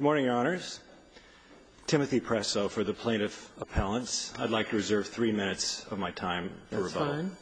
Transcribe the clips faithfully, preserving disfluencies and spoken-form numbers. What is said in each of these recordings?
Good morning, Your Honors. Timothy Presso for the plaintiff appellants. I'd like to reserve three minutes of my time for That's rebuttal. Fine.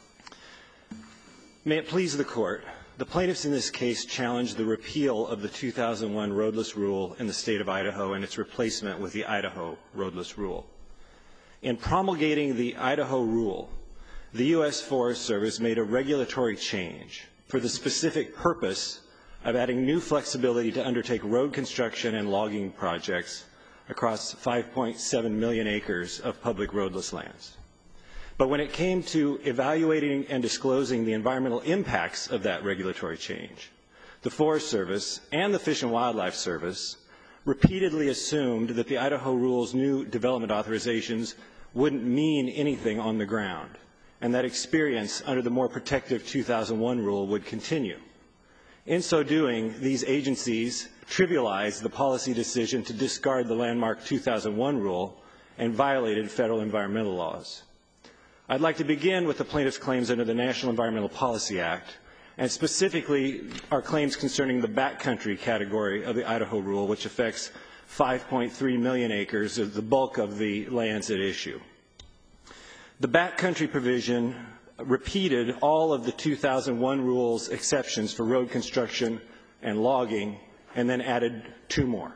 May it please the Court, the plaintiffs in this case challenged the repeal of the two thousand one roadless rule in the state of Idaho and its replacement with the Idaho roadless rule. In promulgating the Idaho rule, the U S Forest Service made a regulatory change for the specific purpose of adding new flexibility to undertake road construction and logging projects across five point seven million acres of public roadless lands. But when it came to evaluating and disclosing the environmental impacts of that regulatory change, the Forest Service and the Fish and Wildlife Service repeatedly assumed that the Idaho rule's new development authorizations wouldn't mean anything on the ground, and that experience under the more protective two thousand one rule would continue. In so doing, these agencies trivialized the policy decision to discard the landmark two thousand one rule and violated federal environmental laws. I'd like to begin with the plaintiff's claims under the National Environmental Policy Act, and specifically our claims concerning the backcountry category of the Idaho rule, which affects five point three million acres, of the bulk of the lands at issue. The backcountry provision repeated all of the two thousand one rule's exceptions for road construction and logging, and then added two more.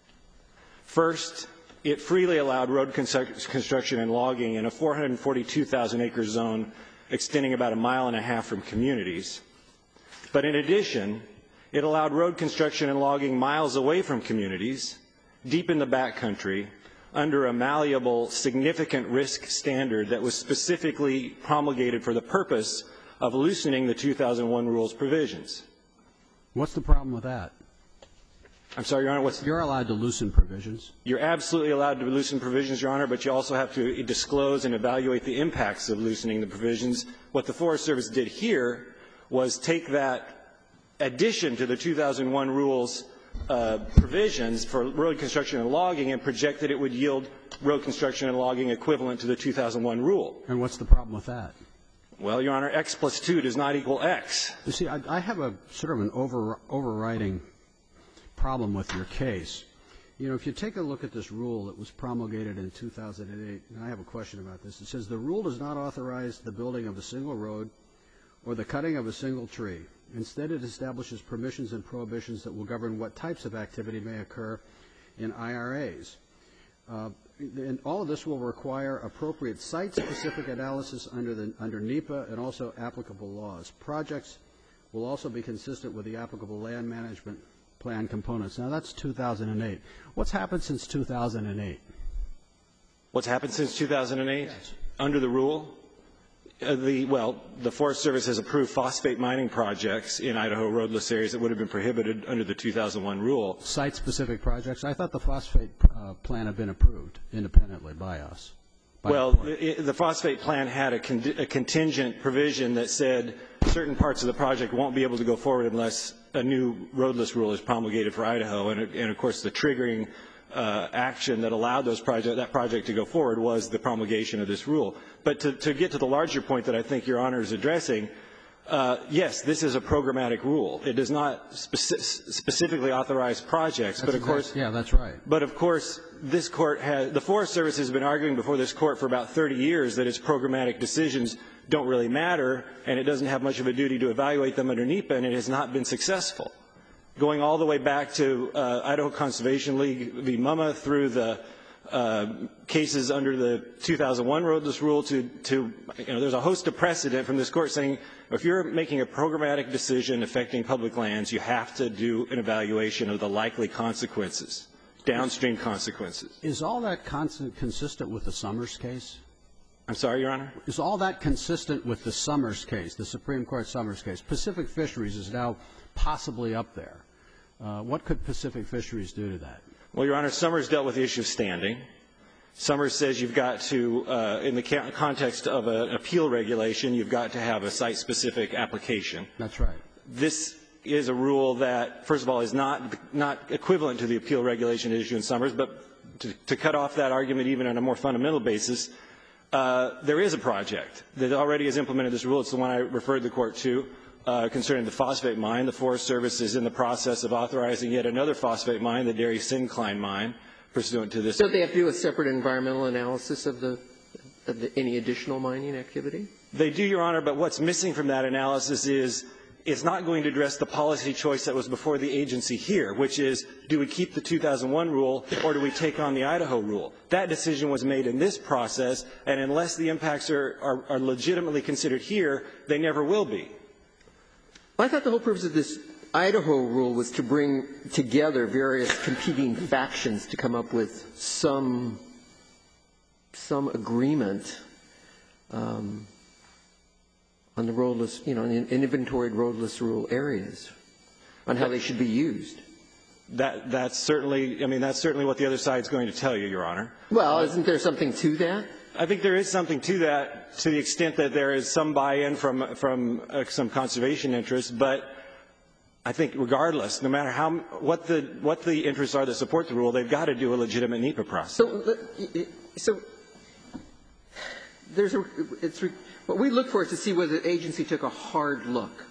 First, it freely allowed road construction and logging in a four hundred forty-two thousand acre zone extending about a mile and a half from communities. But in addition, it allowed road construction and logging miles away from communities, deep in the backcountry, under a malleable, significant risk standard that was specifically promulgated for the purpose of loosening the two thousand one rule's provisions. What's the problem with that? I'm sorry, Your Honor, what's... You're allowed to loosen provisions. You're absolutely allowed to loosen provisions, Your Honor, but you also have to disclose and evaluate the impacts of loosening the provisions. What the Forest Service did here was take that addition to the two thousand one rule's uh, provisions for road construction and logging and project that it would yield road construction and logging equivalent to the two thousand one rule. And what's the problem with that? Well, Your Honor, X plus two does not equal X. You see, I, I have a sort of an over, overriding problem with your case. You know, if you take a look at this rule that was promulgated in two thousand eight, and I have a question about this. It says the rule does not authorize the building of a single road or the cutting of a single tree. Instead, it establishes permissions and prohibitions that will govern what types of activity may occur in I R As. Uh, and all of this will require appropriate site-specific analysis under, the, under NEPA and also applicable laws. Projects will also be consistent with the applicable land management plan components. Now, that's two thousand eight. What's happened since two thousand eight? What's happened since two thousand eight? Yes. Under the rule? Uh, the, well, the Forest Service has approved phosphate mining projects in Idaho roadless areas that would have been prohibited under the two thousand one rule. Site-specific projects? I thought the phosphate uh, plan had been approved independently by us. By Well, the, it, the phosphate plan had a, con a contingent provision that said certain parts of the project won't be able to go forward unless a new roadless rule is promulgated for Idaho. And, and of course, the triggering uh, action that allowed those project, that project to go forward was the promulgation of this rule. But to, to get to the larger point that I think Your Honor is addressing, uh, yes, this is a programmatic rule. It does not speci specifically authorize projects, that's but of exact, course, yeah, that's right. But of course, this court has, the Forest Service has been arguing before this court for about thirty years that its programmatic decisions don't really matter, and it doesn't have much of a duty to evaluate them under NEPA, and it has not been successful. Going all the way back to uh, Idaho Conservation League v. Mumma through the uh, cases under the two thousand one roadless rule to, to, you know, there's a host of precedent from this court saying if you're making a programmatic decision affecting public lands, you have to do an evaluation of the likely consequences, downstream consequences. Is all that constant, consistent with the Summers case? I'm sorry, Your Honor? Is all that consistent with the Summers case, the Supreme Court Summers case? Pacific Fisheries is now possibly up there. Uh, what could Pacific Fisheries do to that? Well, Your Honor, Summers dealt with the issue of standing. Summers says you've got to, uh, in the context of an appeal regulation, you've got to have a site-specific application. That's right. This is a rule that, first of all, is not, not equivalent to the appeal regulation issue in Summers, but to, to cut off that argument even on a more fundamental basis, uh, there is a project that already has implemented this rule. It's the one I referred the court to. uh, concerning the phosphate mine. The Forest Service is in the process of authorizing yet another phosphate mine, the Derry Syncline mine, pursuant to this. So they have to do a separate environmental analysis of the, of the any additional mining activity? They do, Your Honor, but what's missing from that analysis is it's not going to address the policy choice that was before the agency here, which is, do we keep the two thousand one rule or do we take on the Idaho rule? That decision was made in this process, and unless the impacts are, are, are legitimately considered here, they never will be. I thought the whole purpose of this Idaho rule was to bring together various competing factions to come up with some, some agreement um, on the roadless, you know, in inventoried roadless rural areas, on how they should be used. That, that's certainly, I mean, that's certainly what the other side is going to tell you, Your Honor. Well, isn't there something to that? I think there is something to that, to the extent that there is some buy-in from, from uh, some conservation interests, but I think regardless, no matter how, what the, what the interests are that support the rule, they've got to do a legitimate NEPA process. So, so there's a, it's, what we look for is to see whether the agency took a hard look.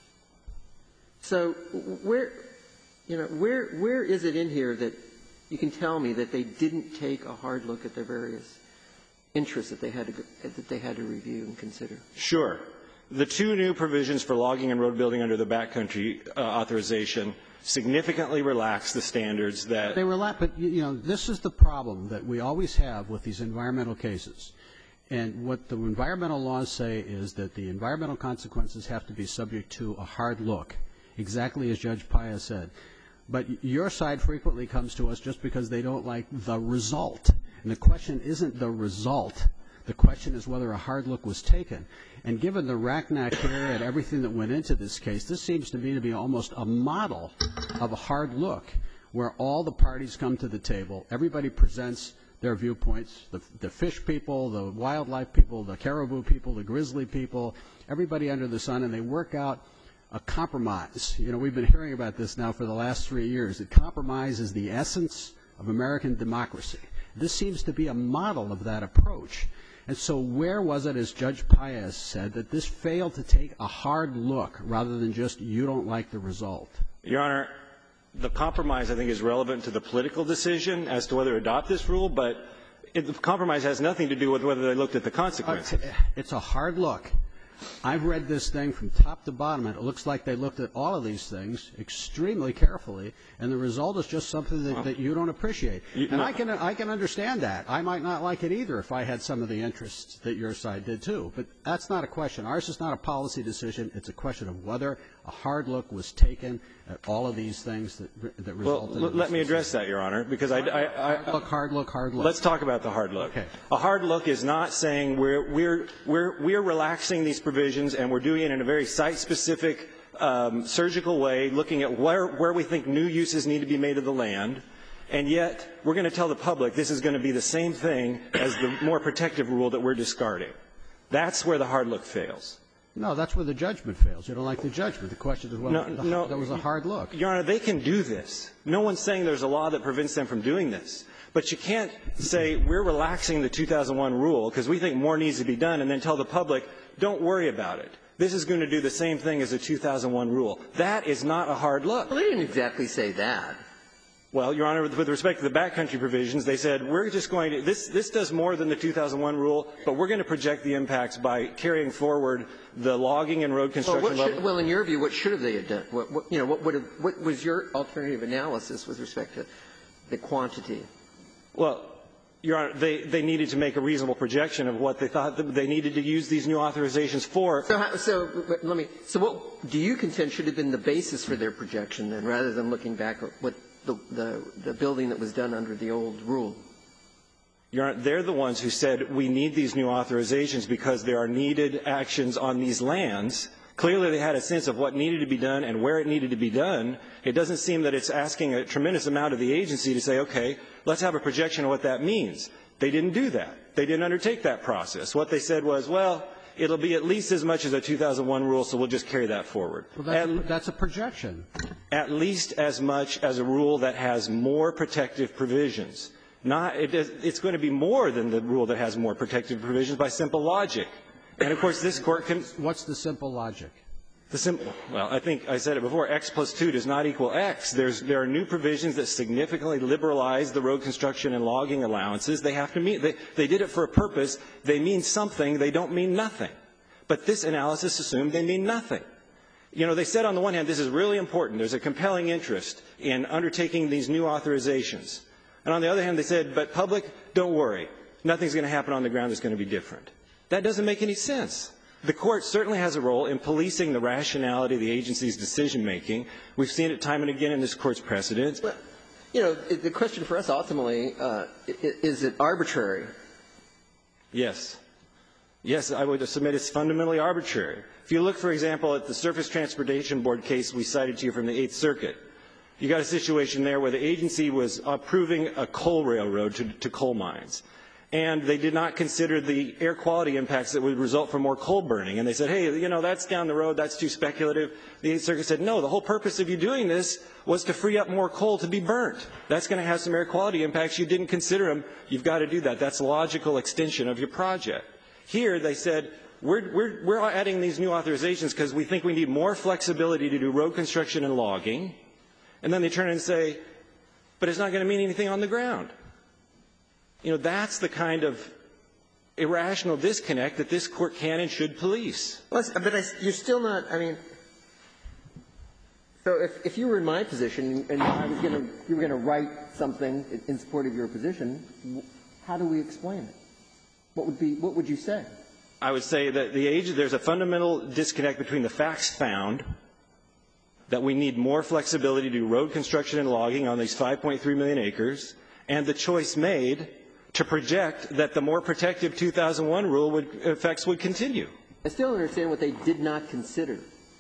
So where, you know, where, where is it in here that you can tell me that they didn't take a hard look at their various interests that they had to, that they had to review and consider? Sure. The two new provisions for logging and road building under the backcountry uh, authorization significantly relax the standards that they relax. But you know, this is the problem that we always have with these environmental cases. And what the environmental laws say is that the environmental consequences have to be subject to a hard look, exactly as Judge Paya said. But your side frequently comes to us just because they don't like the result. And the question isn't the result. The question is whether a hard look was taken. And given the Racknack here and everything that went into this case, this seems to me to be almost a model of a hard look where all the parties come to the table, everybody presents their viewpoints, the, the fish people, the wildlife people, the caribou people, the grizzly people, everybody under the sun, and they work out a compromise. You know, we've been hearing about this now for the last three years. That compromise is the essence of American democracy. This seems to be a model of that approach. And so where was it, as Judge Paya said, that this failed to take a hard look rather than just you don't like the result? Your Honor, the compromise, I think, is relevant to the political decision as to whether to adopt this rule, but it, the compromise has nothing to do with whether they looked at the consequences. Uh, it's a hard look. I've read this thing from top to bottom, and it looks like they looked at all of these things extremely carefully, and the result is just something that, that you don't appreciate. You, and no. I can I can understand that. I might not like it either if I had some of the interests that your side did too. But that's not a question. Ours is not a policy decision. It's a question of whether a hard look was taken at all of these things that that resulted. Well, in let me decision. address that, Your Honor, because I, I, I, hard look, hard look, hard look. Let's talk about the hard look. Okay. A hard look is not saying we're we're we're we're relaxing these provisions and we're doing it in a very site-specific, um, surgical way, looking at where where we think new uses need to be made of the land, and yet we're going to tell the public this is going to be the same thing as the more protective rule that we're discarding. That's where the hard look fails. No, that's where the judgment fails. You don't like the judgment. The question is whether no, the, no, there was a hard look. Your Honor, they can do this. No one's saying there's a law that prevents them from doing this. But you can't say we're relaxing the two thousand one rule because we think more needs to be done and then tell the public, don't worry about it. This is going to do the same thing as the two thousand one rule. That is not a hard look. Well, they didn't exactly say that. Well, Your Honor, with, with respect to the backcountry provisions, they said we're just going to this this does more than the two thousand one rule, but we're going to project the impacts by carrying forward the logging and road construction Well, what level. should, well in your view, what should have they have done? What, what, you know, what, would have, what was your alternative analysis with respect to the quantity? Well, Your Honor, they, they needed to make a reasonable projection of what they thought that they needed to use these new authorizations for. So, how, so let me. So, what do you contend should have been the basis for their projection, then, rather than looking back at what the the, the building that was done under the old rule? Your Honor, they're the ones who said we need these new authorizations because there are needed actions on these lands. Clearly, they had a sense of what needed to be done and where it needed to be done. It doesn't seem that it's asking a tremendous amount of the agency to say, okay, let's have a projection of what that means. They didn't do that. They didn't undertake that process. What they said was, well, it'll be at least as much as a two thousand one rule, so we'll just carry that forward. Well, that's, at, a, that's a projection. At least as much as a rule that has more protective provisions. Not, it is, it's going to be more than the rule that has more protective provisions by simple logic. And, of course, this Court can – What's the simple logic? The simple, well, I think I said it before, X plus two does not equal X. There's, there are new provisions that significantly liberalize the road construction and logging allowances. They have to meet, they, they did it for a purpose. They mean something. They don't mean nothing. But this analysis assumed they mean nothing. You know, they said on the one hand, this is really important. There's a compelling interest in undertaking these new authorizations. And on the other hand, they said, but public, don't worry. Nothing's going to happen on the ground that's going to be different. That doesn't make any sense. The court certainly has a role in policing the rationality of the agency's decision-making. We've seen it time and again in this court's precedents. Well, you know, the question for us ultimately, uh, is it arbitrary? Yes. Yes, I would submit it's fundamentally arbitrary. If you look, for example, at the Surface Transportation Board case we cited to you from the Eighth Circuit, you got a situation there where the agency was approving a coal railroad to, to coal mines. And they did not consider the air quality impacts that would result from more coal burning. And they said, hey, you know, that's down the road, that's too speculative. The Eighth Circuit said, no, the whole purpose of you doing this was to free up more coal to be burnt. That's going to have some air quality impacts. You didn't consider them. You've got to do that. That's a logical extension of your project. Here, they said, we're, we're, we're adding these new authorizations because we think we need more flexibility to do road construction and logging. And then they turn and say, but it's not going to mean anything on the ground. You know, that's the kind of irrational disconnect that this court can and should police. Well, but I, you're still not, I mean, so if, if you were in my position and I was going to, you were going to write something in support of your position, how do we explain it? What would be, what would you say? I would say that the age, there's a fundamental disconnect between the facts found that we need more flexibility to do road construction and logging on these five point three million acres and the choice made to project that the more protective two thousand one rule would, effects would continue. I still don't understand what they did not consider.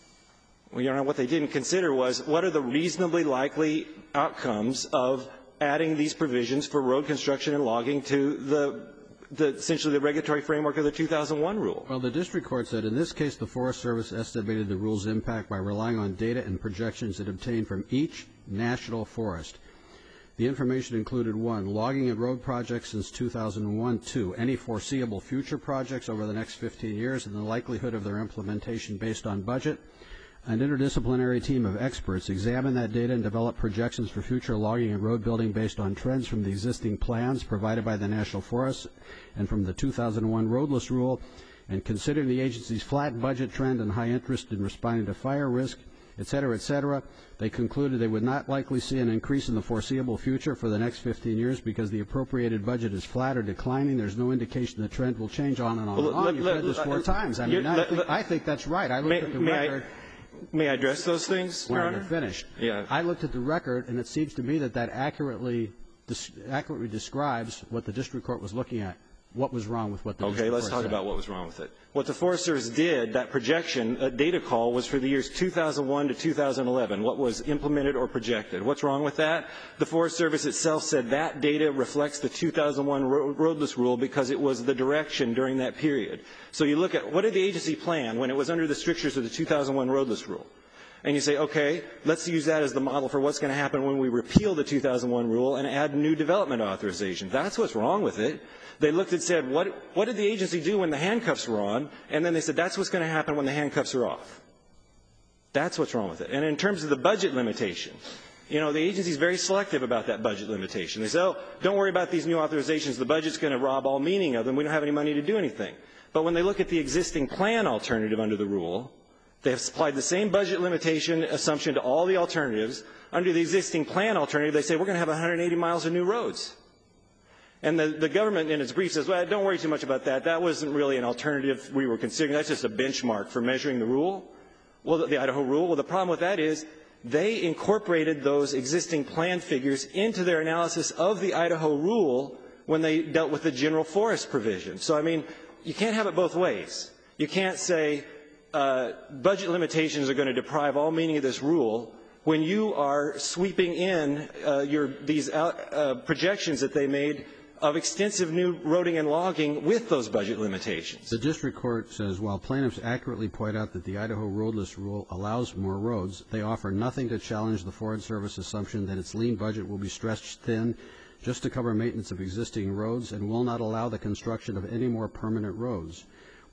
Well, Your Honor, what they didn't consider was what are the reasonably likely outcomes of adding these provisions for road construction and logging to the, the essentially the regulatory framework of the two thousand one rule. Well, the district court said in this case the Forest Service estimated the rule's impact by relying on data and projections it obtained from each national forest. The information included, one, logging and road projects since two thousand one, two, any foreseeable future projects over the next fifteen years and the likelihood of their implementation based on budget. An interdisciplinary team of experts examined that data and developed projections for future logging and road building based on trends from the existing plans provided by the National Forests and from the two thousand one roadless rule, and considering the agency's flat budget trend and high interest in responding to fire risk, et cetera, et cetera, they concluded they would not likely see an increase in the foreseeable future for the next fifteen years because the appropriated budget is flat or declining. There's no indication the trend will change on and on Well, and on. let, You've let, read this let, four let, times. I mean, let, I, think, let, I think that's right. I looked may, at the may record. I, may I address those things, Your When Honor? you're finished. Yeah. I looked at the record, and it seems to me that that accurately, accurately describes what the district court was looking at. What was wrong with what the okay, district let's court talk said. about what was wrong with it. What the Forest Service did, that projection, that data call, was for the years two thousand one to two thousand eleven, what was implemented or projected. What's wrong with that? The Forest Service itself said that data reflects the two thousand one ro roadless rule because it was the direction during that period. So you look at what did the agency plan when it was under the strictures of the two thousand one roadless rule? And you say, okay, let's use that as the model for what's going to happen when we repeal the two thousand one rule and add new development authorization. That's what's wrong with it. They looked and said, what, what did the agency do when the handcuffs were on? And then they said, that's what's going to happen when the handcuffs are off. That's what's wrong with it. And in terms of the budget limitation, you know, the agency is very selective about that budget limitation. They say, oh, don't worry about these new authorizations. The budget's going to rob all meaning of them. We don't have any money to do anything. But when they look at the existing plan alternative under the rule, they have supplied the same budget limitation assumption to all the alternatives. Under the existing plan alternative, they say we're going to have one hundred eighty miles of new roads. And the, the government in its brief says, well, don't worry too much about that. That wasn't really an alternative we were considering. That's just a benchmark for measuring the rule, well, the, the Idaho rule. Well, the problem with that is they incorporated those existing plan figures into their analysis of the Idaho rule when they dealt with the general forest provision. So, I mean, you can't have it both ways. You can't say uh, budget limitations are going to deprive all meaning of this rule when you are sweeping in uh, your, these out, uh, projections that they made of extensive new roading and logging with those budget limitations. The district court says, while plaintiffs accurately point out that the Idaho roadless rule allows more roads, they offer nothing to challenge the Forest Service assumption that its lean budget will be stretched thin just to cover maintenance of existing roads and will not allow the construction of any more permanent roads.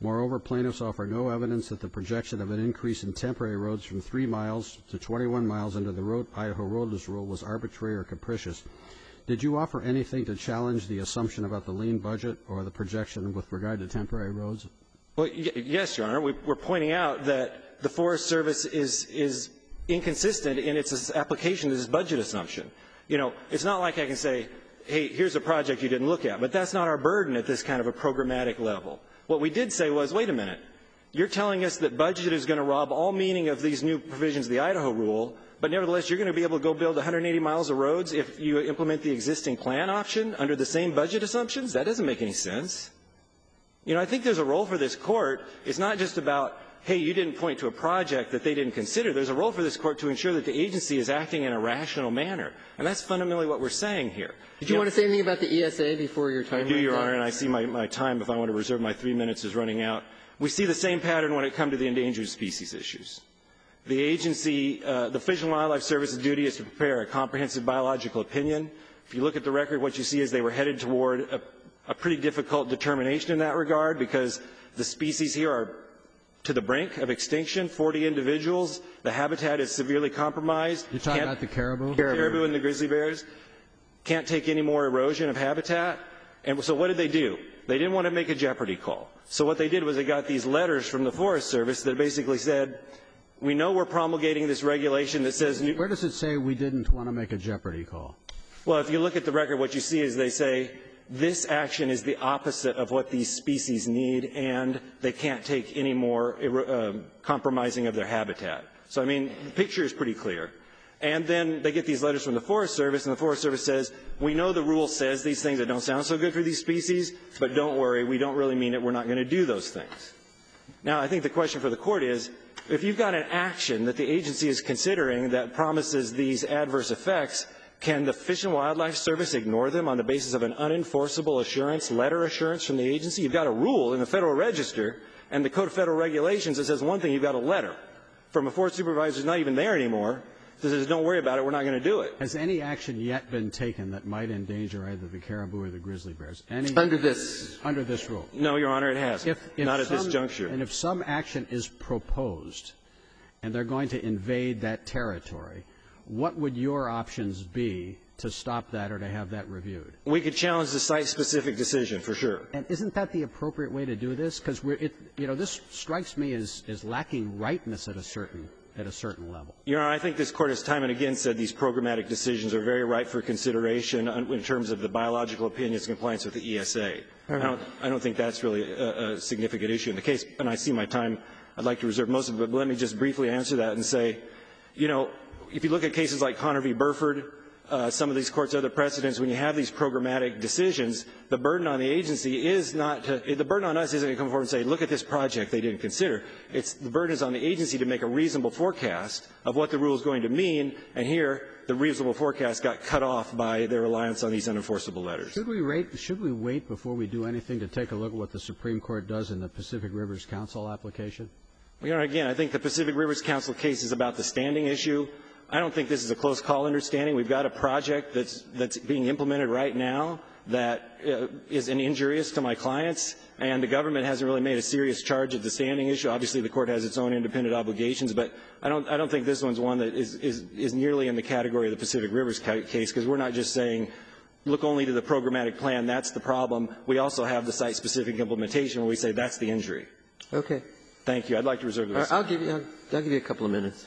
Moreover, plaintiffs offer no evidence that the projection of an increase in temporary roads from three miles to twenty-one miles under the road, Idaho roadless rule was arbitrary or capricious. Did you offer anything to challenge the assumption about the lean budget or the projection with regard to temporary roads? Well, y yes, Your Honor. We, we're pointing out that the Forest Service is, is inconsistent in its application of this budget assumption. You know, it's not like I can say, hey, here's a project you didn't look at, but that's not our burden at this kind of a programmatic level. What we did say was, wait a minute, you're telling us that budget is going to rob all meaning of these new provisions of the Idaho rule, but nevertheless you're going to be able to go build one hundred eighty miles of roads if you implement the existing plan option under the same budget assumptions? That doesn't make any sense. You know, I think there's a role for this court. It's not just about, hey, you didn't point to a project that they didn't consider. There's a role for this court to ensure that the agency is acting in a rational manner. And that's fundamentally what we're saying here. Did you, you want know, to say anything about the E S A before your time I do, Your out? Honor, and I see my, my time, if I want to reserve my three minutes, is running out. We see the same pattern when it comes to the endangered species issues. The agency, uh, the Fish and Wildlife Service's duty is to prepare a comprehensive biological opinion. If you look at the record, what you see is they were headed toward a, a pretty difficult determination in that regard because the species here are to the brink of extinction, forty individuals. The habitat is severely compromised. You're talking about the caribou? Caribou? Caribou and the grizzly bears. Can't take any more erosion of habitat. And so what did they do? They didn't want to make a jeopardy call. So what they did was they got these letters from the Forest Service that basically said, we know we're promulgating this regulation that says... New Where does it say we didn't want to make a jeopardy call? Well, if you look at the record, what you see is they say this action is the opposite of what these species need, and they can't take any more uh, compromising of their habitat. So, I mean, the picture is pretty clear. And then they get these letters from the Forest Service, and the Forest Service says, we know the rule says these things that don't sound so good for these species, but don't worry, we don't really mean it. We're not going to do those things. Now, I think the question for the court is, if you've got an action that the agency is considering that promises these adverse effects, can the Fish and Wildlife Service ignore them on the basis of an unenforceable assurance, letter assurance from the agency? You've got a rule in the Federal Register and the Code of Federal Regulations that says one thing, you've got a letter from a forest supervisor who's not even there anymore that says, don't worry about it, we're not going to do it. Has any action yet been taken that might endanger either the caribou or the grizzly bears? Any, under this? Under this rule? No, Your Honor, it hasn't. If, if not at some, this juncture. And if some action is proposed and they're going to invade that territory, what would your options be to stop that or to have that reviewed? We could challenge the site-specific decision, for sure. And isn't that the appropriate way to do this? Because we're, it, you know, this strikes me as, as lacking rightness at a certain at a certain level. Your Honor, I think this Court has time and again said these programmatic decisions are very ripe for consideration in terms of the biological opinions in compliance with the E S A. I don't, I don't think that's really a, a significant issue in the case. And I see my time. I'd like to reserve most of it, but let me just briefly answer that and say, you know, if you look at cases like Connor v. Burford, uh, some of these courts' other precedents, when you have these programmatic decisions, the burden on the agency is not to, the burden on us isn't to come forward and say, look at this project they didn't consider. It's, the burden is on the agency to make a reasonable forecast of what the rule is going to mean, and here, the reasonable forecast got cut off by their reliance on these unenforceable letters. Should we, rate, should we wait before we do anything to take a look at what the Supreme Court does in the Pacific Rivers Council application? Well, Your Honor, again, I think the Pacific Rivers Council case is about the standing issue. I don't think this is a close call understanding. We've got a project that's, that's being implemented right now that uh, is injurious to my clients, and the government hasn't really made a serious charge of the standing issue. Obviously, the court has its own independent obligations, but I don't, I don't think this one's one that is, is, is nearly in the category of the Pacific Rivers case, because we're not just saying, look only to the programmatic plan, that's the problem. We also have the site-specific implementation where we say that's the injury. Okay. Thank you. I'd like to reserve the rest. I'll give you, I'll, I'll give you a couple of minutes.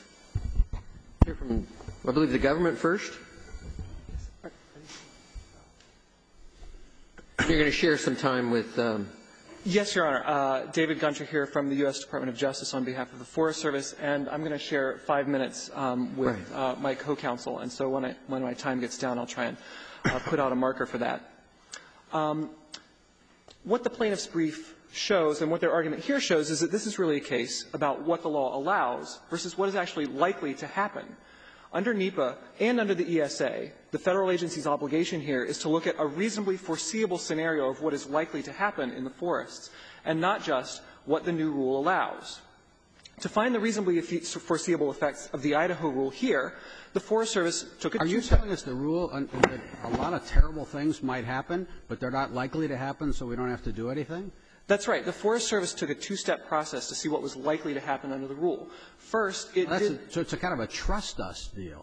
Hear from, I believe, the government first. You're going to share some time with. Um, yes, Your Honor. Uh, David Gunter here from the U S Department of Justice on behalf of the Forest Service, and I'm going to share five minutes um, with right. uh, my co-counsel. And so when, I, when my time gets down, I'll try and uh, put out a marker for that. Um, what the plaintiff's brief shows and what their argument here shows is that this is really a case about what the law allows versus what is actually likely to happen. Under NEPA and under the E S A, the federal agency's obligation here is to look at a reasonably foreseeable scenario of what is likely to happen in the forests and not just what the new rule allows. To find the reasonably foreseeable effects of the Idaho rule here, the Forest Service took a Are you telling us the rule, uh, that a lot of terrible things might happen, but they're not likely to happen, so we don't have to do anything? That's right. The Forest Service took a two-step process to see what was likely to happen under the rule. First, it well, did... A, so it's a kind of a trust us deal.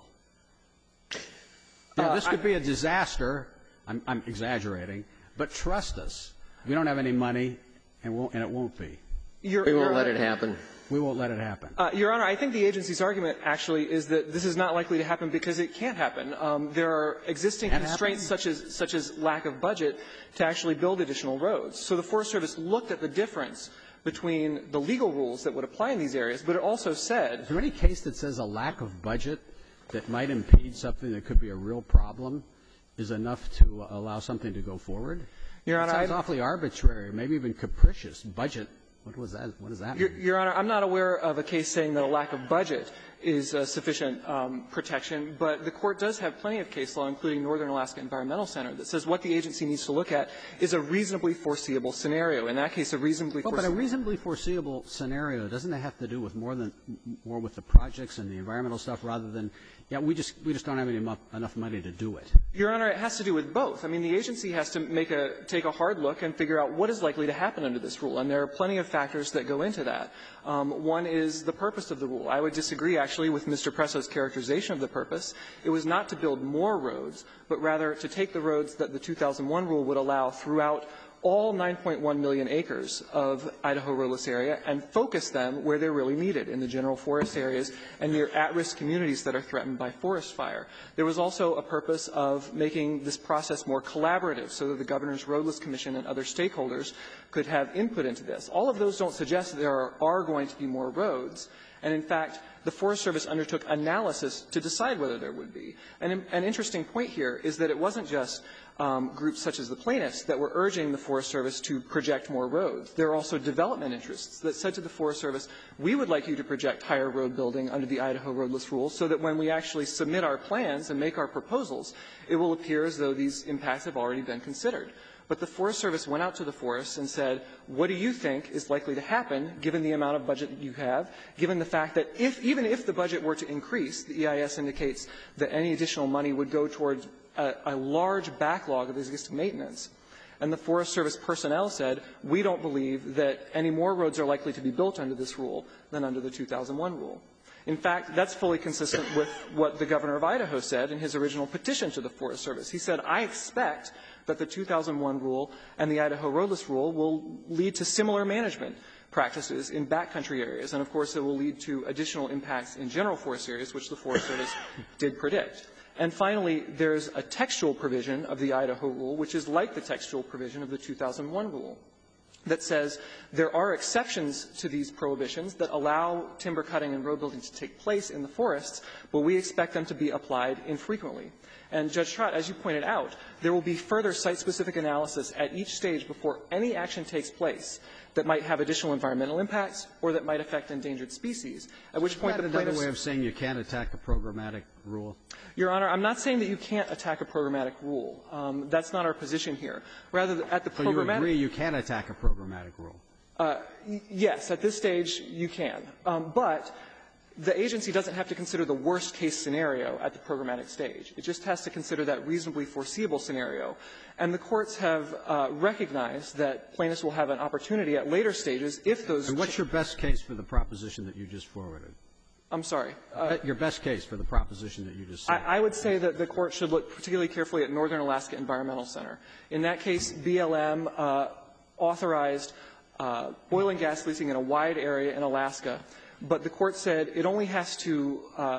Yeah, Uh, this could I, be a disaster. I'm, I'm exaggerating, but trust us. We don't have any money, and, won't, and it won't be. You're, We won't you're, let it happen. We won't let it happen. Uh, Your Honor, I think the agency's argument actually is that this is not likely to happen because it can't happen. Um, there are existing Can't constraints such as, such as lack of budget to actually build additional roads. So the Forest Service looked at the difference between the legal rules that would apply in these areas, but it also said... Is there any case that says a lack of budget that might impede something that could be a real problem is enough to allow something to go forward? Your Honor, it sounds I, awfully arbitrary, maybe even capricious. Budget, what was that? What does that Your, mean? Your Honor, I'm not aware of a case saying that a lack of budget is uh, sufficient um, protection, but the Court does have plenty of case law, including Northern Alaska Environmental Center, that says what the agency needs to look at is a reasonably foreseeable scenario. In that case, a reasonably well, foreseeable... but a reasonably foreseeable scenario, doesn't it have to do with more than more with the projects and the environmental stuff rather than, yeah, we just we just don't have any enough, enough money to do it? Your Honor, it has to do with both. I mean, the agency has to make a take a hard look and figure out what is likely to happen under this rule, and there are plenty of factors that go into that. Um, one is the purpose of the rule. I would disagree, actually, with Mister Presso's characterization of the purpose. It was not to build more roads, but rather to take the roads that the two thousand one rule would allow throughout all nine point one million acres of Idaho roadless area and focus them where they're really needed, in the general forest areas and near at-risk communities that are threatened by forest fire. There was also a purpose of making this process more collaborative so that the Governor's Roadless Commission and other stakeholders could have input into this. All of those don't suggest that there are, are going to be more roads. And in fact, the Forest Service undertook analysis to decide whether there would be. And an interesting point here is that it wasn't just um, groups such as the plaintiffs that were urging the Forest Service to project more roads. There are also development interests that said to the Forest Service, we would like you to project higher road building under the Idaho roadless rule so that when we actually submit our plans and make our proposals, it will appear as though these impacts have already been considered. But the Forest Service went out to the forests and said, what do you think is likely to happen given the amount of budget that you have, given the fact that if, even if the budget were to increase, the E I S indicates that any additional money would go towards a, a large backlog of existing maintenance. And the Forest Service personnel said, we don't believe that any more roads are likely to be built under this rule than under the two thousand one rule. In fact, that's fully consistent with what the Governor of Idaho said in his original petition to the Forest Service. He said, I expect that the two thousand one rule and the Idaho roadless rule will lead to similar management practices in backcountry areas. And, of course, it will lead to additional impacts in general forest areas, which the Forest Service did predict. And finally, there's a textual provision of the Idaho rule, which is like the textual provision of the two thousand one rule, that says there are exceptions to these prohibitions that allow timber cutting and road building to take place in the forests, but we expect them to be applied infrequently. And Judge Trott, as you pointed out, there will be further site-specific analysis at each stage before any action takes place that might have additional environmental impacts or that might affect endangered species, at which point the plaintiffs... Is that another way of saying you can't attack a programmatic rule? Your Honor, I'm not saying that you can't attack a programmatic rule. Um, that's not our position here. Rather, at the so programmatic... So you agree you can attack a programmatic rule? Uh, yes, at this stage you can. Um, but the agency doesn't have to consider the worst-case scenario at the programmatic stage. It just has to consider that reasonably foreseeable scenario. And the courts have uh, recognized that plaintiffs will have an opportunity at later stages if those... And what's your best case for the proposition that you just forwarded? I'm sorry. Uh, your best case for the proposition that you just said. I, I would say that the court should look particularly carefully at Northern Alaska Environmental Center. In that case, B L M uh, authorized uh, oil and gas leasing in a wide area in Alaska, but the court said it only has to uh,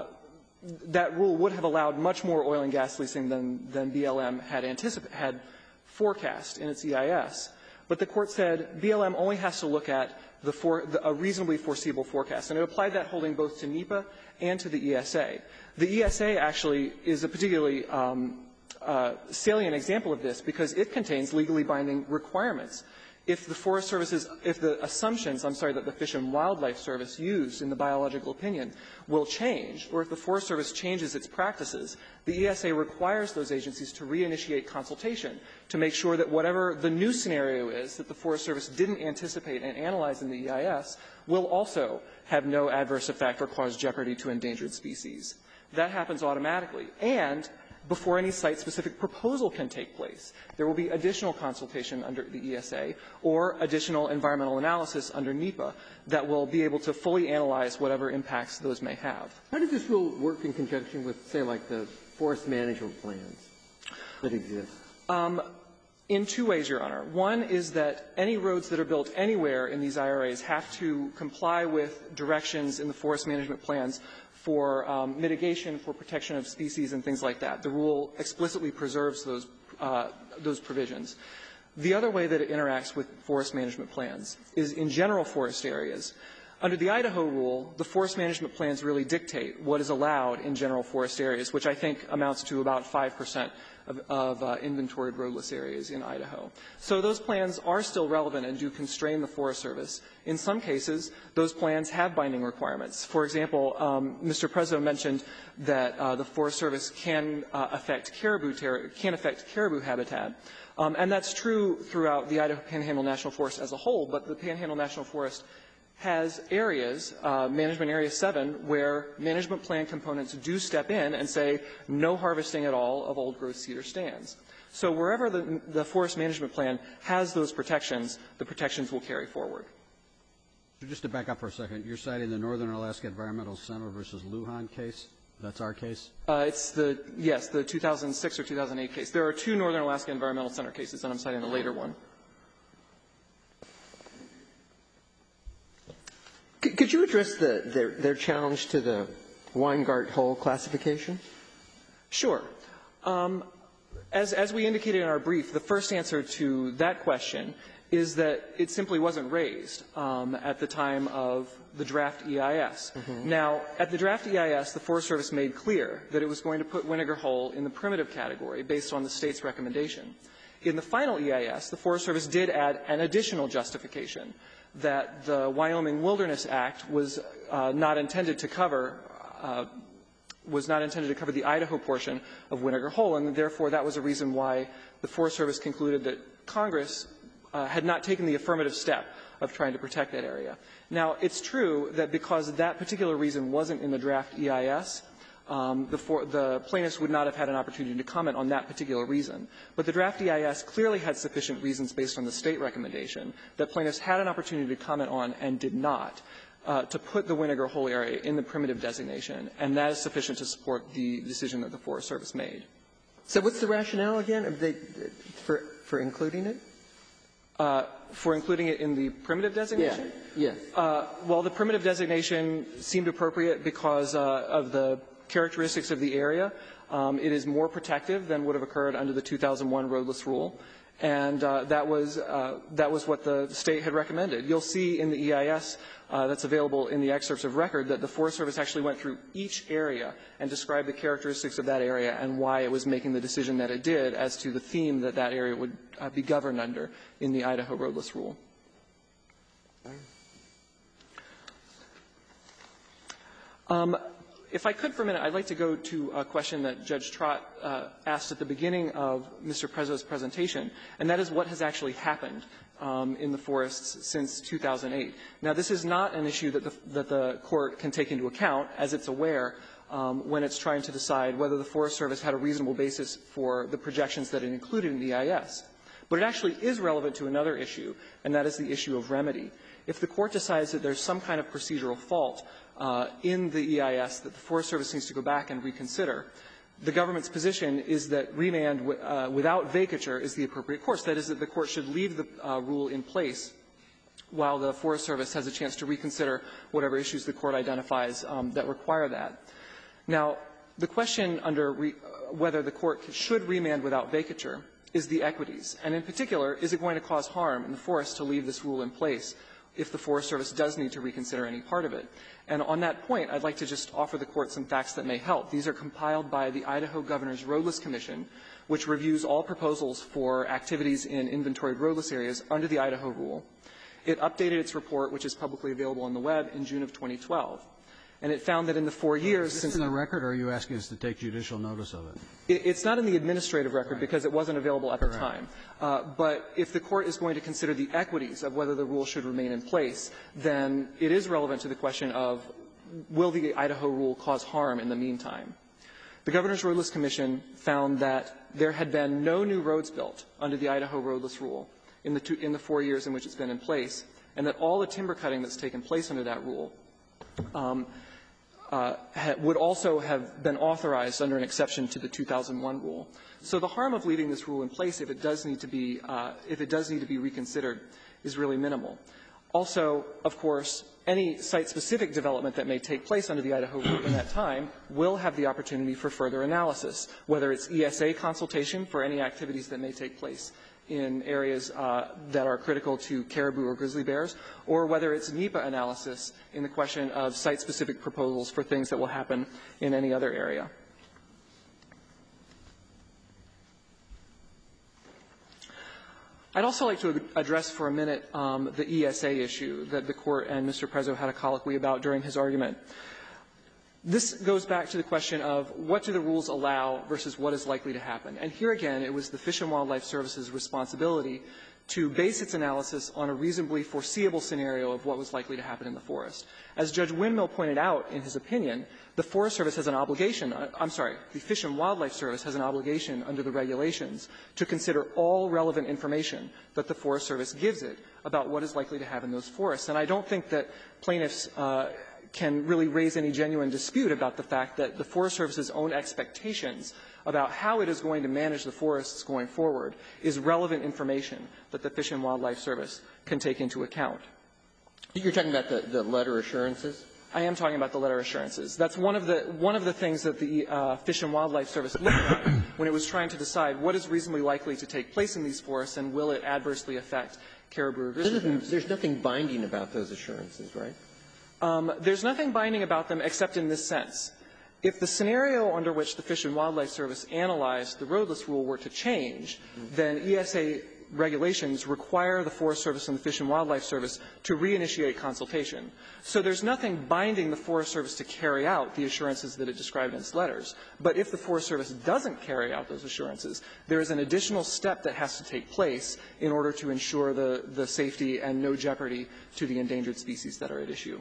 that rule would have allowed much more oil and gas leasing than, than B L M had anticipated, had forecast in its E I S. But the court said B L M only has to look at the for, the, a reasonably foreseeable forecast. And it applied that holding both to NEPA and to the E S A. The E S A actually is a particularly um, uh, salient example of this because it contains legally binding requirements. If the Forest Service's, if the assumptions, I'm sorry, that the Fish and Wildlife Service used in the biological opinion will change, or if the Forest Service changes its practices, the E S A requires those agencies to reinitiate consultation to make sure that whatever the new scenario is that the Forest Service didn't anticipate and analyze in the E I S will also have no adverse effect or cause jeopardy to endangered species. That happens automatically. And before any site-specific proposal can take place. There will be additional consultation under the E S A or additional environmental analysis under NEPA that will be able to fully analyze whatever impacts those may have. How does this rule work in conjunction with, say, like the forest management plans that exist? Um, in two ways, Your Honor. One is that any roads that are built anywhere in these I R As have to comply with directions in the forest management plans for um, mitigation, for protection of species and things like that. The rule explicitly preserves those, uh, those provisions. The other way that it interacts with forest management plans is in general forest areas. Under the Idaho rule, the forest management plans really dictate what is allowed in general forest areas, which I think amounts to about five percent of, of uh, inventoried roadless areas in Idaho. So those plans are still relevant and do constrain the Forest Service. In some cases, those plans have binding requirements. For example, um, Mister Prezzo mentioned that uh, the Forest Service can uh, affect caribou ter- can affect caribou habitat. Um, and that's true throughout the Idaho Panhandle National Forest as a whole, but the Panhandle National Forest has areas, uh, Management Area seven, where management plan components do step in and say no harvesting at all of old-growth cedar stands. So wherever the, the forest management plan has those protections, the protections will carry forward. So just to back up for a second, you're citing the Northern Alaska Environmental Center versus Lujan case? That's our case? Uh, it's the, yes, the two thousand six or two thousand eight case. There are two Northern Alaska Environmental Center cases, and I'm citing the later one. Could you address the, their, their challenge to the Weingart-Hull classification? Sure. Um, as, as we indicated in our brief, the first answer to that question is that it simply wasn't raised um, at the time of the draft E I S. Mm-hmm. Now, at the draft E I S, the Forest Service made clear that it was going to put Winnegar Hull in the primitive category based on the state's recommendation. In the final E I S, the Forest Service did add an additional justification that the Wyoming Wilderness Act was uh, not intended to cover uh, was not intended to cover the Idaho portion of Winnegar Hull, and therefore that was a reason why the Forest Service concluded that Congress uh, had not taken the affirmative step of trying to protect that area. Now, it's true that because that particular reason wasn't in the draft E I S, Um, the, for, the plaintiffs would not have had an opportunity to comment on that particular reason. But the draft E I S clearly had sufficient reasons based on the state recommendation that plaintiffs had an opportunity to comment on and did not uh, to put the Winnegar Hull area in the primitive designation, and that is sufficient to support the decision that the Forest Service made. So what's the rationale again of they, for, for including it? Uh, for including it in the primitive designation? Yeah, yes. Uh, well, the primitive designation seemed appropriate because uh, of the characteristics of the area. Um, it is more protective than would have occurred under the two thousand one roadless rule, and uh, that was uh, that was what the state had recommended. You'll see in the E I S uh, that's available in the excerpts of record that the Forest Service actually went through each area and described the characteristics of that area and why it was making the decision that it did as to the theme that that area would uh, be governed under in the Idaho roadless rule. Um, If I could for a minute, I'd like to go to a question that Judge Trott uh, asked at the beginning of Mister Prezzo's presentation, and that is what has actually happened um, in the forests since two thousand eight. Now, this is not an issue that the, that the Court can take into account, as it's aware, um, when it's trying to decide whether the Forest Service had a reasonable basis for the projections that it included in the E I S. But it actually is relevant to another issue, and that is the issue of remedy. If the Court decides that there's some kind of procedural fault Uh, in the E I S that the Forest Service needs to go back and reconsider, the government's position is that remand w uh, without vacature is the appropriate course. That is that the Court should leave the uh, rule in place while the Forest Service has a chance to reconsider whatever issues the Court identifies um, that require that. Now, the question under re uh, whether the Court should remand without vacature is the equities. And in particular, is it going to cause harm in the forest to leave this rule in place if the Forest Service does need to reconsider any part of it? And on that point, I'd like to just offer the Court some facts that may help. These are compiled by the Idaho Governor's Roadless Commission, which reviews all proposals for activities in inventoried roadless areas under the Idaho rule. It updated its report, which is publicly available on the web, in June of twenty twelve. And it found that in the four years Is this since in the record, or are you asking us to take judicial notice of it? it it's not in the administrative record because it wasn't available at the time. Uh, but if the Court is going to consider the equities of whether the rule should remain in place, then it is relevant to the question of will the Idaho rule cause harm in the meantime. The Governor's Roadless Commission found that there had been no new roads built under the Idaho roadless rule in the, two, in the four years in which it's been in place, and that all the timber cutting that's taken place under that rule um, uh, ha, would also have been authorized under an exception to the two thousand one rule. So the harm of leaving this rule in place, if it does need to be, uh, if it does need to be reconsidered, is really minimal. Also, of course, any site-specific development that may take place under the Idaho rule in that time will have the opportunity for further analysis, whether it's E S A consultation for any activities that may take place in areas uh, that are critical to caribou or grizzly bears, or whether it's NEPA analysis in the question of site-specific proposals for things that will happen in any other area. I'd also like to address for a minute um, the E S A issue that the Court and Mister Prezzo had a colloquy about during his argument. This goes back to the question of what do the rules allow versus what is likely to happen. And here again, it was the Fish and Wildlife Service's responsibility to base its analysis on a reasonably foreseeable scenario of what was likely to happen in the forest. As Judge Windmill pointed out in his opinion, the Forest Service has an obligation, I'm sorry, the Fish and Wildlife Service has an obligation under the regulations to consider all relevant information that the Forest Service gives it about what is likely to happen in those forests. And I don't think that plaintiffs uh, can really raise any genuine dispute about the fact that the Forest Service's own expectations about how it is going to manage the forests going forward is relevant information that the Fish and Wildlife Service can take into account. You're talking about the, the letter assurances? I am talking about the letter assurances. That's one of the, one of the things that the uh, Fish and Wildlife Service looked at when it was trying to decide what is reasonably likely to take place in these forests and will it adversely affect caribou or grizzly bears. There's nothing binding about those assurances, right? Um, there's nothing binding about them except in this sense. If the scenario under which the Fish and Wildlife Service analyzed the roadless rule were to change, then E S A regulations require the Forest Service and the Fish and Wildlife Service to reinitiate consultation. So there's nothing binding the Forest Service to carry out the assurances that it described in its letters. But if the Forest Service doesn't carry out those assurances, there is an additional step that has to take place in order to ensure the, the safety and no jeopardy to the endangered species that are at issue.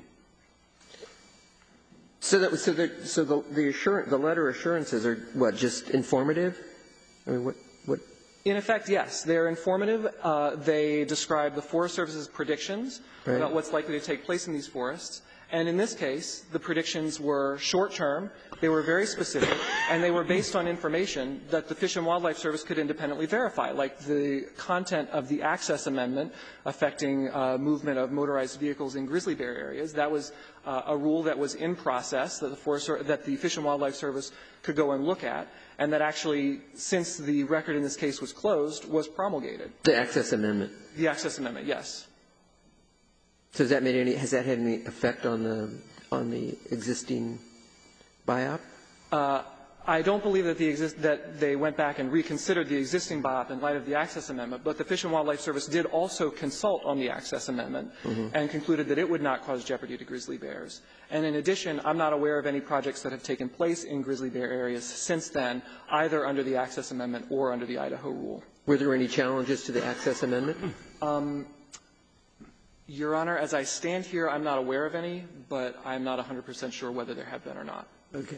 So that so the so the the, assurance, the letter assurances are what, just informative? I mean, what what? In effect, yes, they're informative. Uh, they describe the Forest Service's predictions right. about what's likely to take place in these forests. And in this case, the predictions were short-term, they were very specific, and they were based on information that the Fish and Wildlife Service could independently verify, like the content of the access amendment affecting uh, movement of motorized vehicles in grizzly bear areas. That was uh, a rule that was in process that the, Forest, that the Fish and Wildlife Service could go and look at, and that actually, since the record in this case was closed, was promulgated. The access amendment. The access amendment, yes. So has that made any, has that had any effect on the, on the existing B I O P? Uh, I don't believe that, the exist, that they went back and reconsidered the existing B I O P in light of the access amendment, but the Fish and Wildlife Service did also consult on the access amendment mm-hmm. and concluded that it would not cause jeopardy to grizzly bears. And in addition, I'm not aware of any projects that have taken place in grizzly bear areas since then, either under the access amendment or under the Idaho rule. Were there any challenges to the access amendment? Um, Your Honor, as I stand here, I'm not aware of any, but I'm not one hundred percent sure whether there have been or not. Okay.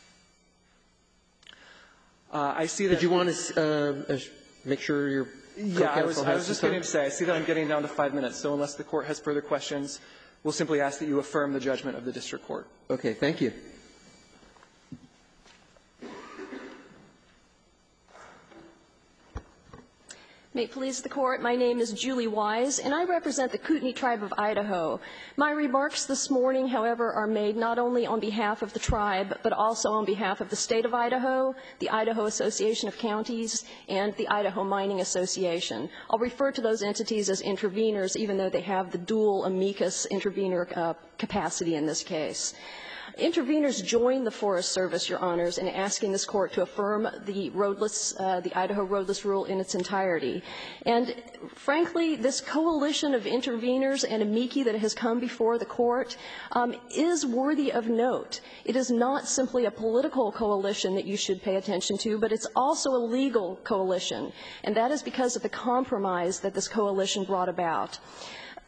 Uh, I see that. Did you want to uh, make sure your Yeah, I was, I was just getting to say, I see that I'm getting down to five minutes, so unless the Court has further questions, we'll simply ask that you affirm the judgment of the District Court. Okay, thank you. May it please the Court, my name is Julie Wise, and I represent the Kootenai Tribe of Idaho. My remarks this morning, however, are made not only on behalf of the tribe, but also on behalf of the State of Idaho, the Idaho Association of Counties, and the Idaho Mining Association. I'll refer to those entities as interveners, even though they have the dual amicus intervener uh, capacity in this case. Interveners joined the Forest Service, Your Honors, in asking this Court to affirm the roadless, uh, the Idaho roadless rule in its entirety. And frankly, this coalition of interveners and amici that has come before the Court um, is worthy of note. It is not simply a political coalition that you should pay attention to, but it's also a legal coalition, and that is because of the compromise that this coalition brought about.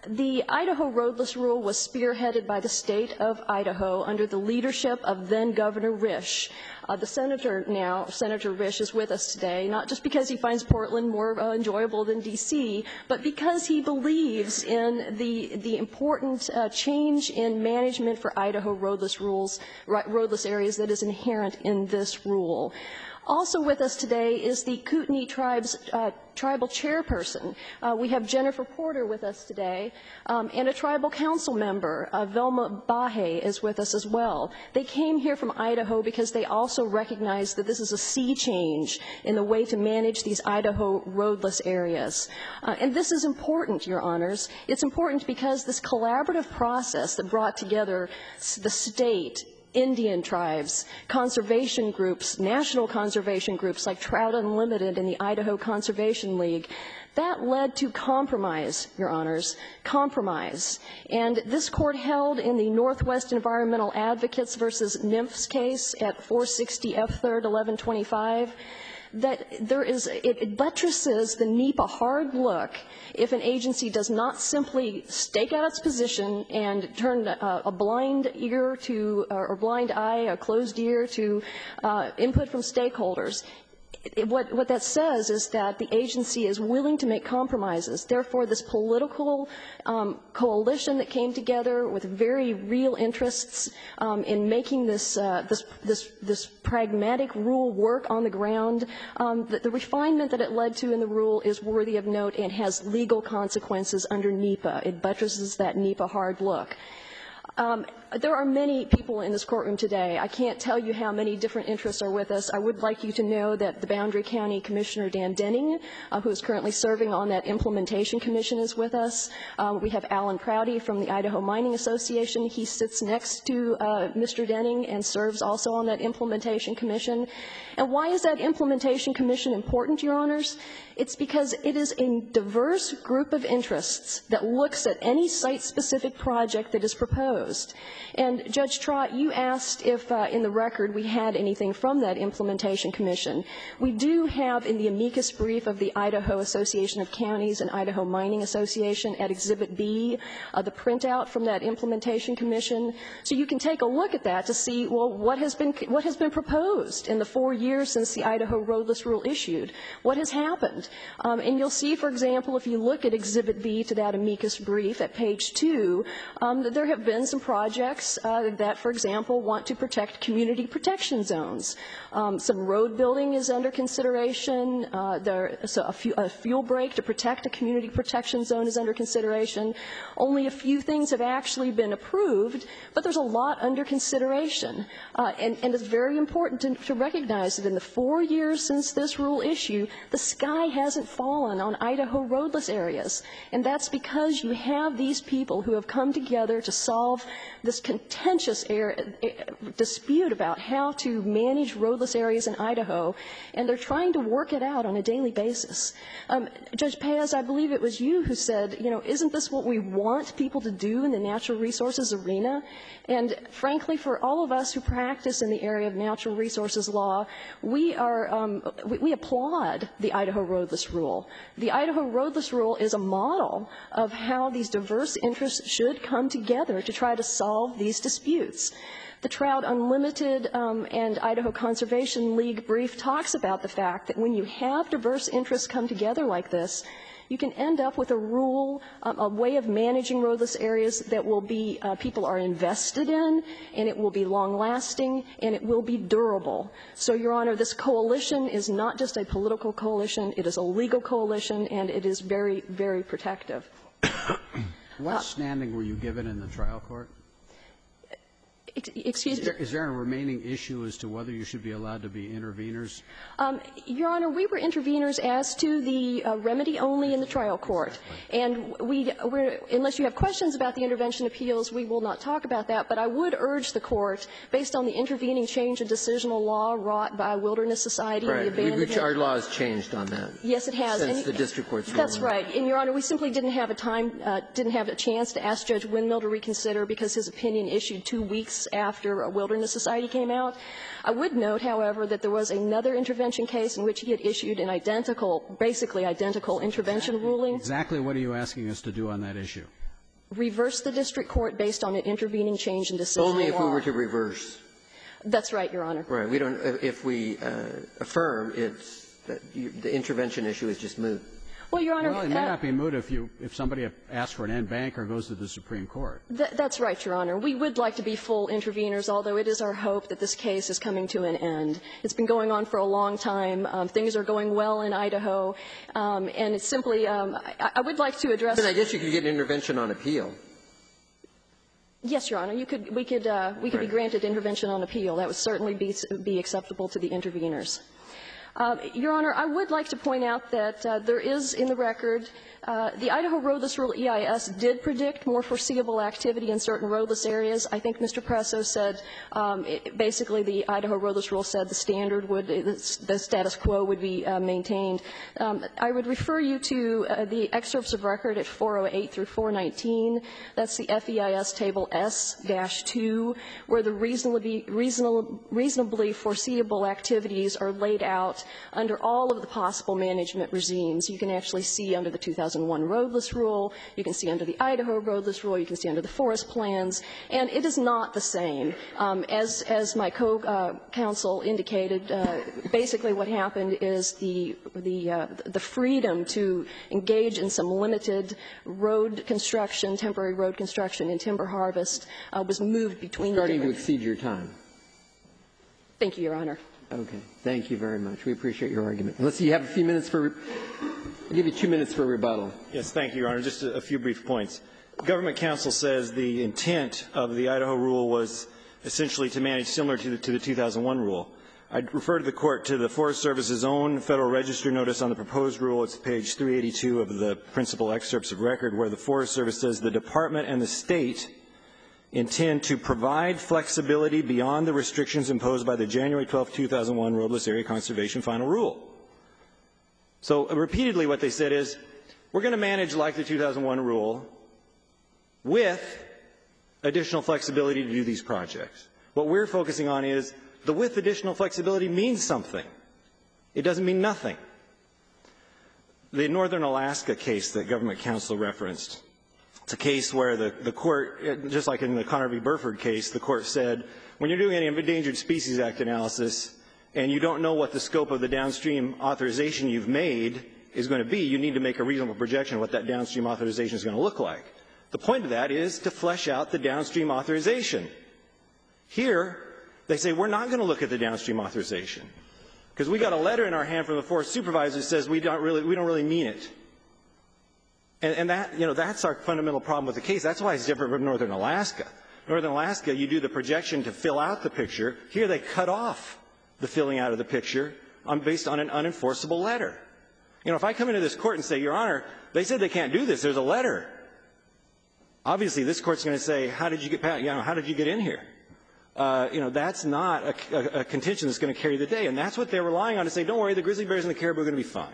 The Idaho roadless rule was spearheaded by the state of Idaho under the leadership of then-Governor Risch. Uh, the senator now, Senator Risch, is with us today, not just because he finds Portland more uh, enjoyable than D C, but because he believes in the, the important uh, change in management for Idaho roadless rules, roadless areas that is inherent in this rule. Also with us today is the Kootenai Tribe's uh, tribal chairperson. Uh, we have Jennifer Porter with us today, um, and a tribal council member, uh, Velma Bahe, is with us as well. They came here from Idaho because they also recognize that this is a sea change in the way to manage these Idaho roadless areas. Uh, and this is important, Your Honors. It's important because this collaborative process that brought together the state, Indian tribes, conservation groups, national conservation groups like Trout Unlimited and the Idaho Conservation League, that led to compromise, Your Honors, compromise. And this court held in the Northwest Environmental Advocates versus NIMFS case at four sixty F third eleven twenty-five that there is, it buttresses the NEPA hard look if an agency does not simply stake out its position and turn a, a blind ear to, or blind eye, a closed ear to uh, input from stakeholders. It, what, what that says is that the agency is willing to make compromises. Therefore, this political um, coalition that came together with very real interests um, in making this, uh, this, this, this pragmatic rule work on the ground, um, the, the refinement that it led to in the rule is worthy of note and has legal consequences under NEPA. It buttresses that NEPA hard look. Um, there are many people in this courtroom today. I can't tell you how many different interests are with us. I would like you to know that the Boundary County Commissioner Dan Denning, uh, who is currently serving on that implementation commission, is with us. Um, we have Alan Prouty from the Idaho Mining Association. He sits next to uh, Mister Denning and serves also on that implementation commission. And why is that implementation commission important, Your Honors? It's because it is a diverse group of interests that looks at any site-specific project that is proposed. And Judge Trott, you asked if uh, in the record we had anything from that implementation commission. We do have in the amicus brief of the Idaho Association of Counties and Idaho Mining Association at Exhibit B, uh, the printout from that implementation commission. So you can take a look at that to see, well, what has been, what has been proposed in the four years since the Idaho roadless rule issued? What has happened? Um, and you'll see, for example, if you look at Exhibit B to that amicus brief at page two, um, that there have been some projects uh, that, for example, want to protect community protection zones. Um, some road building is under consideration. Uh, there, so a, fu a fuel break to protect a community protection zone is under consideration. Only a few things have actually been approved, but there's a lot under consideration. Uh, and, and it's very important to, to recognize that in the four years since this rule issue, the sky hasn't fallen on Idaho roadless areas. And that's because you have these people who have come together to solve this contentious area, dispute about how to manage roadless areas in Idaho, and they're trying to work it out on a daily basis. Um, Judge Paez, I believe it was you who said, you know, isn't this what we want people to do in the natural resources arena? And frankly, for all of us who practice in the area of natural resources law, we are, um, we, we applaud the Idaho roadless rule. The Idaho roadless rule is a model of how these diverse interests should come together to try to solve these disputes. The Trout Unlimited um, and Idaho Conservation League brief talks about the fact that when you have diverse interests come together like this, you can end up with a rule, um, a way of managing roadless areas that will be, uh, people are invested in, and it will be long-lasting, and it will be durable. So, Your Honor, this coalition is not just a political coalition, it is a legal coalition, and it is very, very protective. What uh, standing were you given in the trial court? Excuse me. Is there, is there a remaining issue as to whether you should be allowed to be interveners? Um, Your Honor, we were interveners as to the uh, remedy only in the trial court. And we, we're, unless you have questions about the intervention appeals, we will not talk about that. But I would urge the court, based on the intervening change in decisional law wrought by Wilderness Society right. and the abandonment. Which our law has changed on that. Yes, it has. Since and the district court's That's ruling. right. And, Your Honor, we simply didn't have a time, uh, didn't have a chance to ask Judge Windmill to reconsider because his opinion issued two weeks after a Wilderness Society came out. I would note, however, that there was another intervention case in which he had issued an identical, basically identical intervention ruling. Exactly what are you asking us to do on that issue? reverse the district court based on an intervening change in decision Only if law. we were to reverse. That's right, Your Honor. Right. We don't, if we uh, affirm, it's, that you, the intervention issue is just moot. Well, Your Honor. Well, it may uh, not be moot if you, if somebody asks for an en banc or goes to the Supreme Court. Th that's right, Your Honor. We would like to be full interveners, although it is our hope that this case is coming to an end. It's been going on for a long time. Um, things are going well in Idaho, um, and it's simply, um, I, I would like to address. Then I guess you could get an intervention on appeal. Yes, Your Honor. You could, we could, uh, we could Right. be granted intervention on appeal. That would certainly be, be acceptable to the interveners. Uh, Your Honor, I would like to point out that uh, there is in the record, uh, the Idaho Roadless Rule E I S did predict more foreseeable activity in certain roadless areas. I think Mister Presso said, um, it, basically the Idaho Roadless Rule said the standard would, the, the status quo would be uh, maintained. Um, I would refer you to uh, the excerpts of record at four oh eight through four nineteen. That's the F E I S table S two, where the reasonably, reasonably, reasonably foreseeable activities are laid out under all of the possible management regimes. You can actually see under the two thousand one Roadless Rule, you can see under the Idaho Roadless Rule, you can see under the forest plans, and it is not the same. Um, as, as my co-counsel uh, indicated, uh, basically what happened is the, the, uh, the freedom to engage in some limited road construction, temporary road construction and timber harvest uh, was moved between Starting the to exceed your time. Thank you, Your Honor. Okay. Thank you very much. We appreciate your argument. Let's see, you have a few minutes for, I'll give you two minutes for rebuttal. Yes, thank you, Your Honor. Just a, a few brief points. Government counsel says the intent of the Idaho rule was essentially to manage similar to the, to the two thousand one rule. I'd refer to the court to the Forest Service's own Federal Register notice on the proposed rule. It's page three eighty-two of the principal excerpts of record, where the Forest Service says the department and the state intend to provide flexibility beyond the restrictions imposed by the January twelfth, two thousand one Roadless Area Conservation Final Rule. So uh, repeatedly what they said is, we're going to manage like the two thousand one rule with additional flexibility to do these projects. What we're focusing on is the with additional flexibility means something. It doesn't mean nothing. The Northern Alaska case that government counsel referenced, it's a case where the, the court, just like in the Connor v. Burford case, the court said, when you're doing an Endangered Species Act analysis and you don't know what the scope of the downstream authorization you've made is going to be, you need to make a reasonable projection of what that downstream authorization is going to look like. The point of that is to flesh out the downstream authorization. Here, they say, we're not going to look at the downstream authorization because we got a letter in our hand from the forest supervisor that says we don't really, we don't really mean it. And, and that, you know, that's our fundamental problem with the case. That's why it's different from Northern Alaska. Northern Alaska, you do the projection to fill out the picture. Here, they cut off the filling out of the picture on, based on an unenforceable letter. You know, if I come into this court and say, Your Honor, they said they can't do this. There's a letter. Obviously, this court's going to say, how did you get, you know, how did you get in here? Uh, you know, that's not a, a, a contention that's going to carry the day. And that's what they're relying on to say, don't worry, the grizzly bears and the caribou are going to be fine.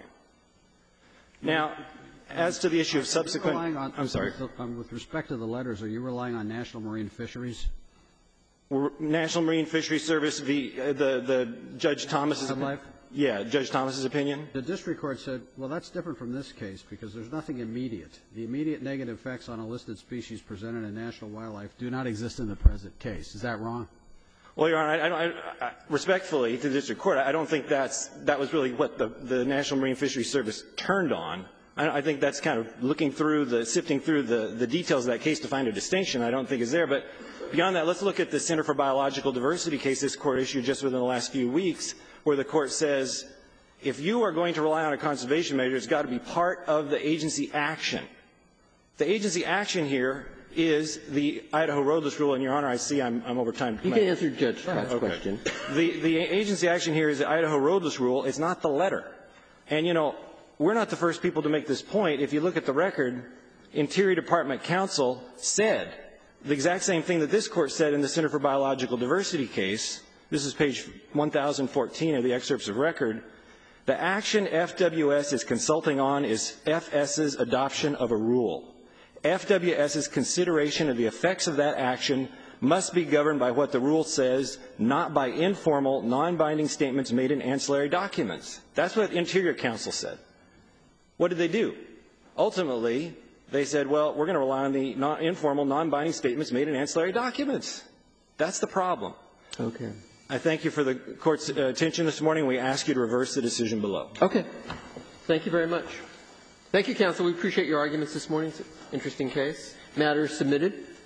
Now, as to the issue of subsequent – on, I'm sorry. Um, with respect to the letters, are you relying on National Marine Fisheries? We're, National Marine Fisheries Service, the, uh, the, the Judge Thomas's Wildlife? Yeah, Judge Thomas's opinion. The district court said, well, that's different from this case because there's nothing immediate. The immediate negative effects on a listed species presented in national wildlife do not exist in the present case. Is that wrong? Well, Your Honor, I, I, I, respectfully to the district court, I don't think that's, that was really what the, the National Marine Fisheries Service turned on. I, I think that's kind of looking through the, sifting through the, the details of that case to find a distinction I don't think is there. But beyond that, let's look at the Center for Biological Diversity case this court issued just within the last few weeks, where the court says, if you are going to rely on a conservation measure, it's got to be part of the agency action. The agency action here is the Idaho Roadless Rule, and, Your Honor, I see I'm, I'm over time. You can answer Judge Scott's okay. question. The, the agency action here is the Idaho Roadless Rule. It's not the letter. And, you know, we're not the first people to make this point. If you look at the record, Interior Department counsel said the exact same thing that this court said in the Center for Biological Diversity case. This is page one thousand fourteen of the excerpts of record. The action F W S is consulting on is F S's adoption of a rule. F W S's consideration of the effects of that action must be governed by what the rule says, not by informal, non-binding statements made in ancillary documents. That's what Interior Counsel said. What did they do? Ultimately, They said, well, we're going to rely on the non informal, non-binding statements made in ancillary documents. That's the problem. Okay. I thank you for the Court's uh, attention this morning. We ask you to reverse the decision below. Okay. Thank you very much. Thank you, counsel. We appreciate your arguments this morning. It's an interesting case. Matter is submitted.